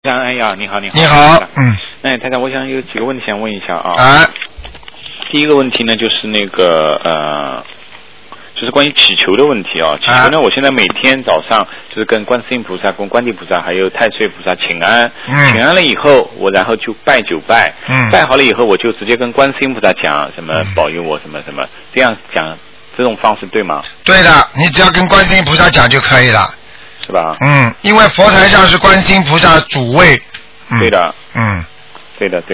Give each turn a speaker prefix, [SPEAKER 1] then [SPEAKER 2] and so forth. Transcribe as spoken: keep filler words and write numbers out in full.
[SPEAKER 1] 哎呀，你好，你好，
[SPEAKER 2] 你好，嗯，
[SPEAKER 1] 哎，台长，我想有几个问题想问一下啊。
[SPEAKER 2] 啊。
[SPEAKER 1] 第一个问题呢，就是那个呃，就是关于祈求的问题啊。祈求呢，啊、我现在每天早上就是跟观世音菩萨、跟观地菩萨还有太岁菩萨请安，嗯、请安了以后，我然后就拜九拜，嗯、拜好了以后，我就直接跟观世音菩萨讲什么保佑我什么什么，这样讲这种方式对吗？
[SPEAKER 2] 对的，你只要跟观世音菩萨讲就可以了。
[SPEAKER 1] 是吧？
[SPEAKER 2] 嗯，因为佛台上是观世音菩萨主位。
[SPEAKER 1] 嗯、对的。
[SPEAKER 2] 嗯，
[SPEAKER 1] 对的，对的。